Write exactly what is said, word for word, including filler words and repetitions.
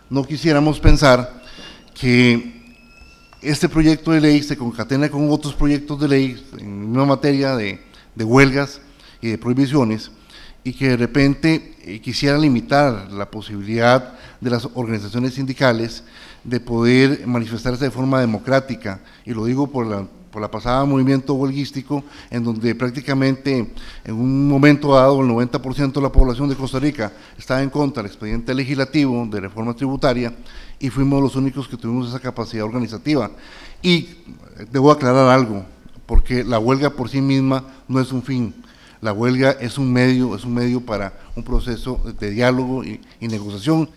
no quisiéramos pensar que este proyecto de ley se concatena con otros proyectos de ley en una materia de, de huelgas y de prohibiciones, y que de repente eh, quisiera limitar la posibilidad de las organizaciones sindicales de poder manifestarse de forma democrática, y lo digo por la, por la pasada movimiento huelguístico, en donde prácticamente en un momento dado el noventa por ciento de la población de Costa Rica estaba en contra del expediente legislativo de reforma tributaria, y fuimos los únicos que tuvimos esa capacidad organizativa. Y debo aclarar algo, porque la huelga por sí misma no es un fin. La huelga es un medio, es un medio para un proceso de diálogo y, y negociación.